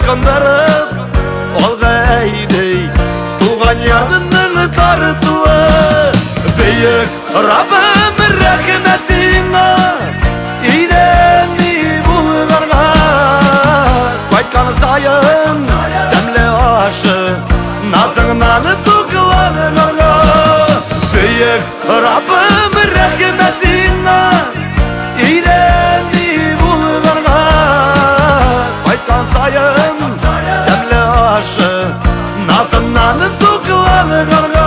ышқындырып олға әйдей туған ярдының тартуы бейік Раббым рәхмет сиңа идені бұлғарға қайтқан сайын дәмлі ашы назыңнан тұқыланғарға бейік Раббым рәхмет сиңа идені бұлғарға қайтқан сайын дәмлі ашы назыңнан тұқыланғарға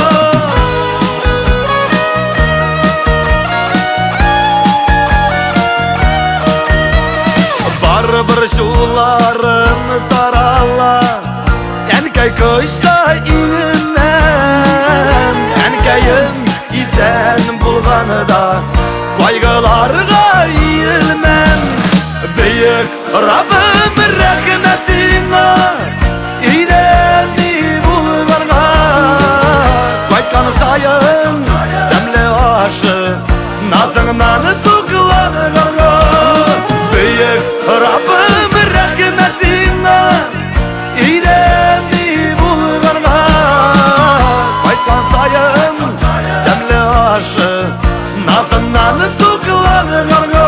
бір жоларын тарала әнкәй көшті иңінен әнкәйін исән болғаныда қайғыларға иілмен бейік Раббым рәхмет сиңа идені болғарға қайтқан сайын дәмлі ашы назыңнан тұқыланғарға бейік Раббым рәхмет сиңа идені болғарға қайтқан сайын дәмлі ашы назыңнан тұқыланғарға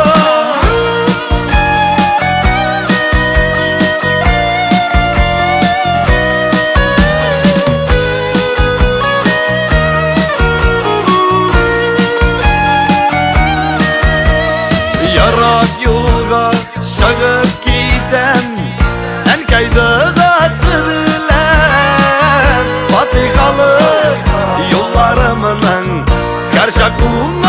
Ярап юлға шығып кетем әнкәйді ғасы білем фатиқалы юлларымның кәршакуң